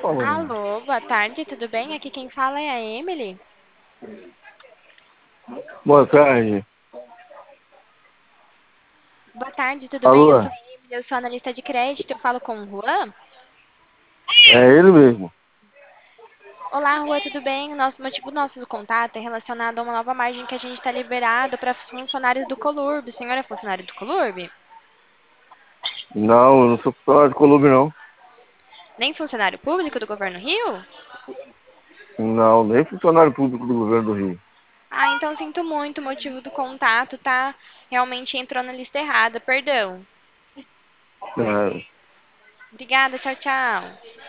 falando. Alô, boa tarde, tudo bem? Aqui quem fala é a Emily. Boa tarde. Boa tarde, tudo bem? Eu Alô? sou a Emily, eu sou analista de crédito, eu falo com o Juan. É ele mesmo. Olá, Juan, tudo bem? O nosso motivo do nosso contato é relacionado a uma nova margem que a gente está liberado para funcionários do Colurb. O senhor é funcionário do Colurb? Não, eu não sou funcionário de Colômbia, não. Nem funcionário público do Governo Rio? Não, nem funcionário público do governo do Rio. Ah, então sinto muito, o motivo do contato tá realmente entrou na lista errada, perdão. É, Obrigada, tchau, tchau.